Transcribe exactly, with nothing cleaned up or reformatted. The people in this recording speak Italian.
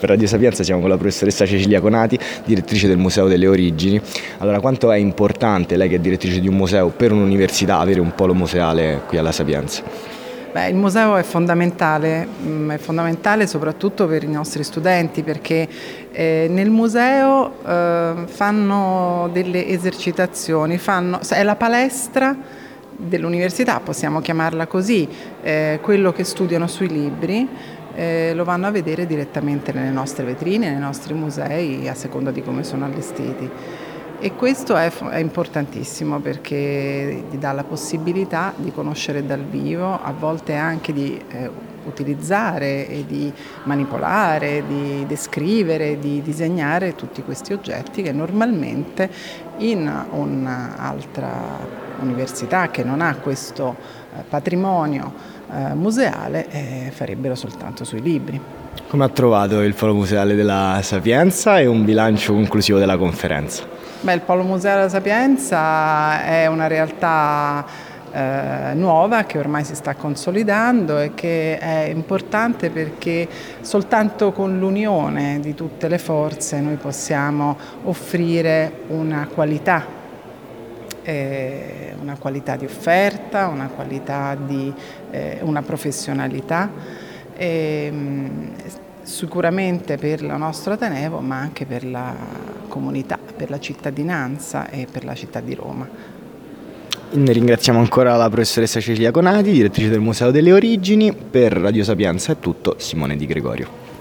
Per Radio Sapienza siamo con la professoressa Cecilia Conati, direttrice del Museo delle Origini. Allora, quanto è importante, lei che è direttrice di un museo, per un'università avere un polo museale qui alla Sapienza? Beh, il museo è fondamentale, è fondamentale soprattutto per i nostri studenti, perché eh, nel museo eh, fanno delle esercitazioni, fanno, è la palestra dell'università, possiamo chiamarla così, eh, quello che studiano sui libri eh, lo vanno a vedere direttamente nelle nostre vetrine, nei nostri musei, a seconda di come sono allestiti. E questo è, è importantissimo perché gli dà la possibilità di conoscere dal vivo, a volte anche di eh, utilizzare e di manipolare, di descrivere, di disegnare tutti questi oggetti che normalmente in un'altra università che non ha questo eh, patrimonio eh, museale eh, farebbero soltanto sui libri. Come ha trovato il Polo Museale della Sapienza e un bilancio conclusivo della conferenza? Beh, il Polo Museale della Sapienza è una realtà eh, nuova che ormai si sta consolidando e che è importante perché soltanto con l'unione di tutte le forze noi possiamo offrire una qualità, eh, una qualità di offerta, una qualità di eh, una professionalità. E, sicuramente per il nostro Ateneo, ma anche per la comunità, per la cittadinanza e per la città di Roma. Ne ringraziamo ancora la professoressa Cecilia Conati, direttrice del Museo delle Origini. Per Radio Sapienza è tutto, Simone Di Gregorio.